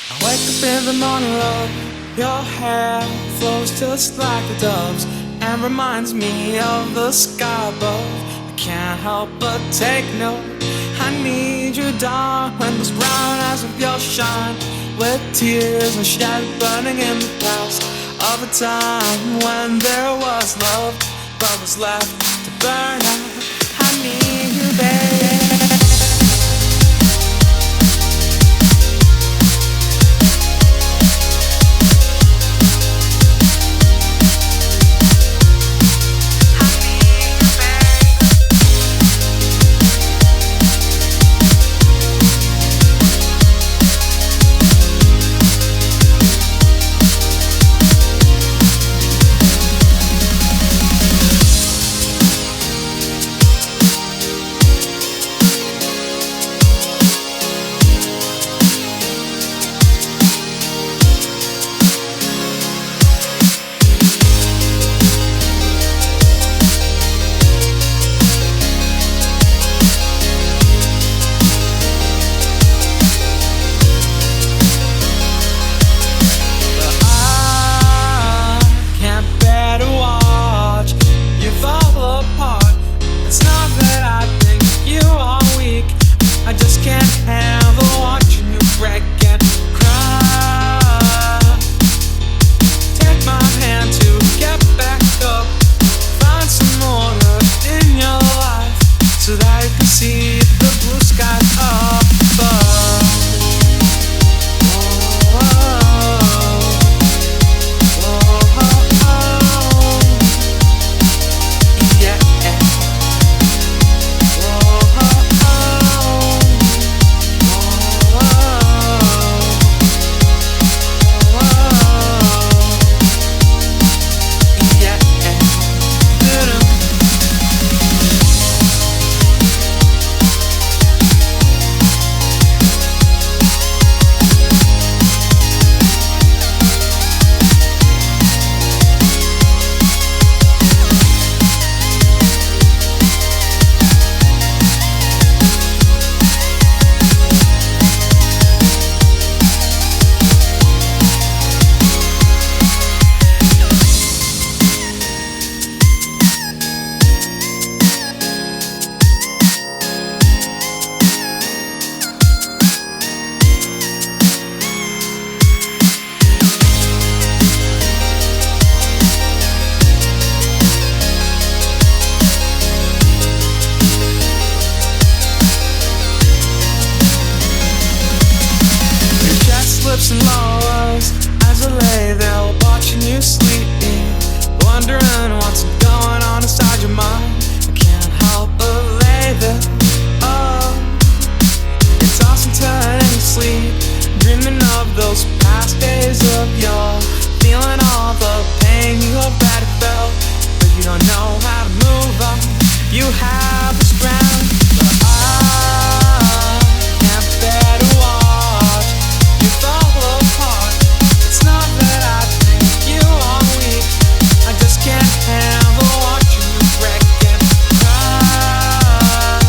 I wake up in the morning, love. Your hair flows just like the doves and reminds me of the sky above. I can't help but take note. I need you, darling. Those brown eyes of yours shine with tears and shed burning in the past of a time when there was love, but was left to burn out. I need you, baby. See the blue skies up above. Oh, oh, oh, oh. Yeah. Oh, oh, oh. Yeah. And lowers as I lay there watching you sleep, wondering what's going on inside your mind. I can't help but lay there. Oh, it's awesome turning to sleep, dreaming of those past days of yore, feeling all the pain you already felt, but you don't know how to move on. You have the strength, but I can't bear to watch you fall apart. It's not that I think you are weak, I just can't handle watching you break and cry.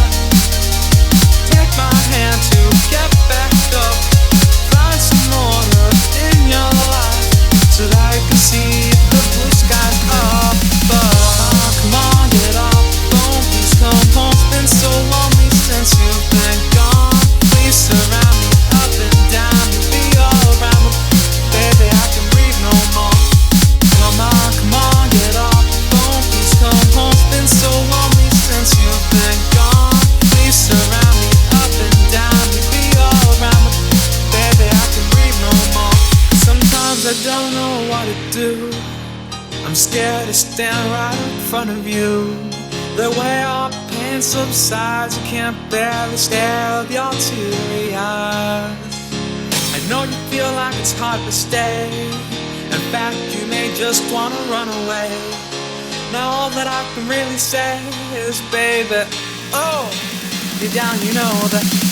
Take my hand to get back up, find some order in your life so that I can see the blue skies up above. Come on, get off the phone, please come home. It's been so lonely since you've been gone. Please surround me up and down, be all around me, baby, I can breathe no more. Come on, get off the phone, please come home. It's been so lonely since you've been gone. Please surround me up and down, be all around me, baby, I can breathe no more. Sometimes I don't know what to do, I'm scared to stand right in front of you. The way our pain subsides, I can't barely stare at your teary eyes. I know you feel like it's hard to stay, in fact you may just wanna run away. Now all that I can really say is, baby, oh, deep down you know that